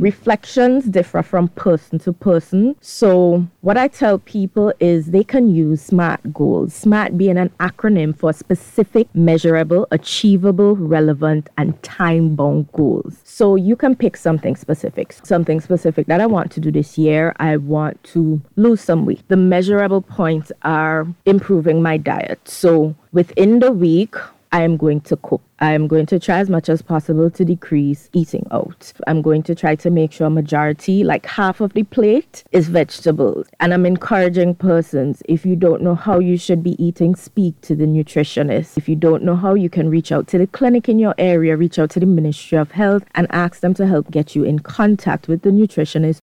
reflections differ from person to person. So what I tell people is they can use SMART goals. SMART being an acronym for specific, measurable, achievable, relevant, and time-bound goals. So you can pick something specific that I want to do this year. I want to lose some weight. The measurable points are improving my diet. So within the week, I am going to cook. I am going to try as much as possible to decrease eating out. I'm going to try to make sure majority, like half of the plate, is vegetables. And I'm encouraging persons, if you don't know how you should be eating, speak to the nutritionist. If you don't know how, you can reach out to the clinic in your area, reach out to the Ministry of Health and ask them to help get you in contact with the nutritionist